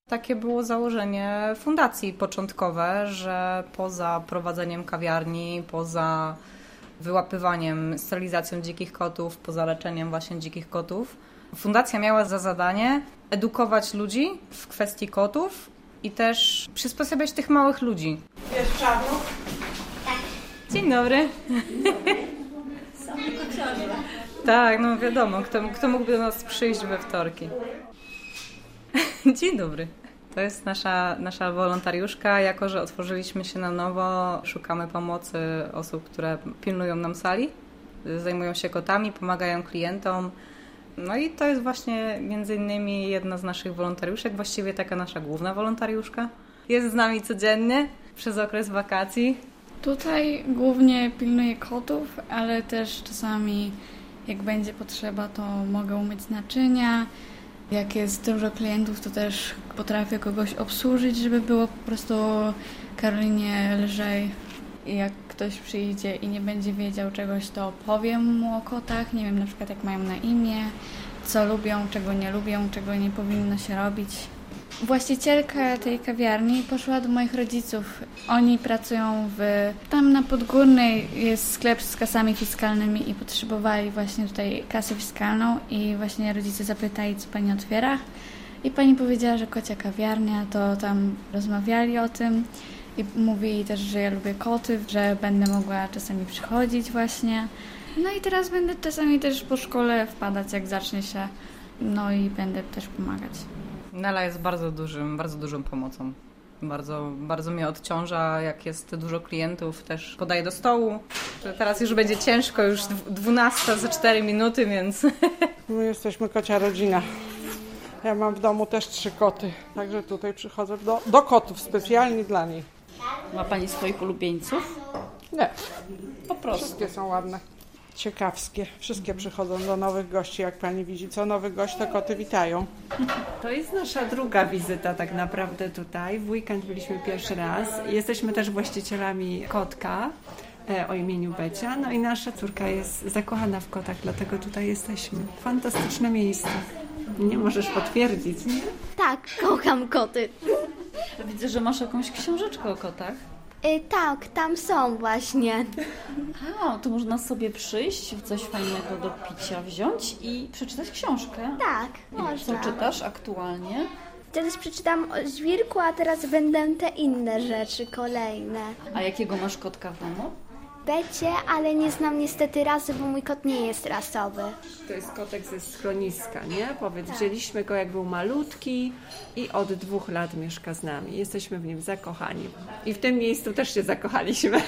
Takie było założenie fundacji początkowe, że poza prowadzeniem kawiarni, poza wyłapywaniem, sterylizacją dzikich kotów, poza leczeniem właśnie dzikich kotów, fundacja miała za zadanie edukować ludzi w kwestii kotów i też przysposabiać tych małych ludzi. Wiesz czarno? Dzień dobry. Tak, no wiadomo, kto mógłby do nas przyjść we wtorki. Dzień dobry. To jest nasza wolontariuszka. Jako że otworzyliśmy się na nowo, szukamy pomocy osób, które pilnują nam sali, zajmują się kotami, pomagają klientom. No i to jest właśnie między innymi jedna z naszych wolontariuszek, właściwie taka nasza główna wolontariuszka. Jest z nami codziennie przez okres wakacji. Tutaj głównie pilnuję kotów, ale też czasami jak będzie potrzeba, to mogę umyć naczynia. Jak jest dużo klientów, to też potrafię kogoś obsłużyć, żeby było po prostu Karolinie lżej. I jak ktoś przyjdzie i nie będzie wiedział czegoś, to powiem mu o kotach. Nie wiem, na przykład jak mają na imię, co lubią, czego nie lubią, czego nie powinno się robić. Właścicielka tej kawiarni poszła do moich rodziców. Oni pracują tam na Podgórnej jest sklep z kasami fiskalnymi i potrzebowali właśnie tutaj kasę fiskalną i właśnie rodzice zapytali, co pani otwiera. I pani powiedziała, że kocia kawiarnia, to tam rozmawiali o tym i mówili też, że ja lubię koty, że będę mogła czasami przychodzić właśnie. No i teraz będę czasami też po szkole wpadać, jak zacznie się, no i będę też pomagać. Nela jest bardzo dużą pomocą. Bardzo mnie odciąża, jak jest dużo klientów, też podaje do stołu. Teraz już będzie ciężko, już 12 za 4 minuty, więc... My jesteśmy kocia rodzina. Ja mam w domu też 3 koty, także tutaj przychodzę do kotów specjalnie dla niej. Ma pani swoich ulubieńców? Nie, Po prostu. wszystkie są ładne, ciekawskie. Wszystkie przychodzą do nowych gości, jak pani widzi. Co nowy gość, to koty witają. To jest nasza druga wizyta tak naprawdę tutaj. W weekend byliśmy pierwszy raz. Jesteśmy też właścicielami kotka o imieniu Becia. No i nasza córka jest zakochana w kotach, dlatego tutaj jesteśmy. Fantastyczne miejsce. Nie możesz potwierdzić, nie? Tak, kocham koty. Widzę, że masz jakąś książeczkę o kotach. Tak, tam są właśnie. A, to można sobie przyjść, coś fajnego do picia wziąć i przeczytać książkę. Tak, Co można. czytasz aktualnie? Teraz przeczytam o żwirku, a teraz będą te inne rzeczy kolejne. A jakiego masz kotka w domu? Becie, ale nie znam niestety rasy, bo mój kot nie jest rasowy. To jest kotek ze schroniska, nie? Powiedz, wzięliśmy go jak był malutki i od 2 lat mieszka z nami. Jesteśmy w nim zakochani. I w tym miejscu też się zakochaliśmy.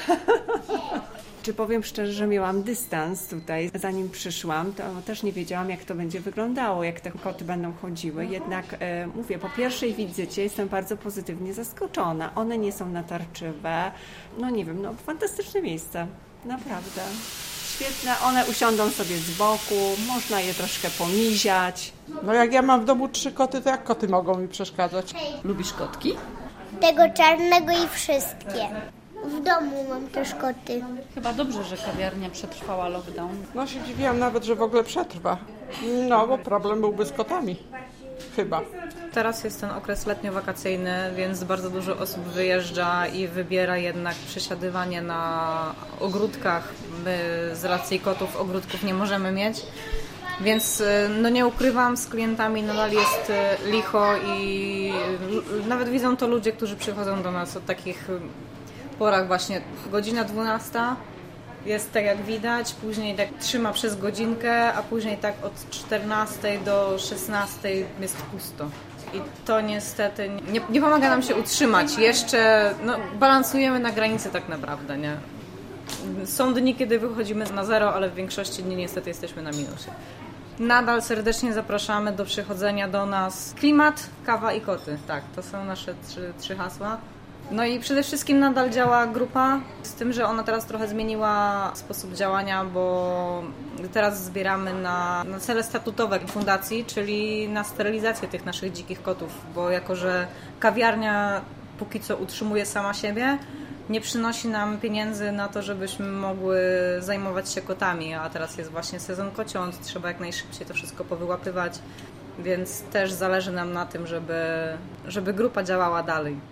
Czy powiem szczerze, że miałam dystans tutaj, zanim przyszłam, to też nie wiedziałam, jak to będzie wyglądało, jak te koty będą chodziły. Jednak mówię, po pierwszej wizycie jestem bardzo pozytywnie zaskoczona. One nie są natarczywe. No nie wiem, no fantastyczne miejsce. Naprawdę. Świetne. One usiądą sobie z boku, można je troszkę pomiziać. No jak ja mam w domu 3 koty, to jak koty mogą mi przeszkadzać? Lubisz kotki? Tego czarnego i wszystkie. W domu mam też koty. Chyba dobrze, że kawiarnia przetrwała lockdown. No się dziwiłam nawet, że w ogóle przetrwa. No, bo problem byłby z kotami. Chyba. Teraz jest ten okres letnio-wakacyjny, więc bardzo dużo osób wyjeżdża i wybiera jednak przesiadywanie na ogródkach. My z racji kotów ogródków nie możemy mieć, więc no nie ukrywam, z klientami nadal jest licho i nawet widzą to ludzie, którzy przychodzą do nas od takich porach właśnie. Godzina 12 jest tak jak widać, później tak trzyma przez godzinkę, a później tak od 14 do 16 jest pusto. I to niestety nie pomaga nam się utrzymać. Jeszcze balansujemy na granicy tak naprawdę, nie? Są dni, kiedy wychodzimy na zero, ale w większości dni niestety jesteśmy na minusie. Nadal serdecznie zapraszamy do przychodzenia do nas. Klimat, kawa i koty. Tak, to są nasze trzy hasła. No i przede wszystkim nadal działa grupa, z tym, że ona teraz trochę zmieniła sposób działania, bo teraz zbieramy na cele statutowe fundacji, czyli na sterylizację tych naszych dzikich kotów, bo jako że kawiarnia póki co utrzymuje sama siebie, nie przynosi nam pieniędzy na to, żebyśmy mogły zajmować się kotami, a teraz jest właśnie sezon kociąt, trzeba jak najszybciej to wszystko powyłapywać. więc też zależy nam na tym, żeby grupa działała dalej.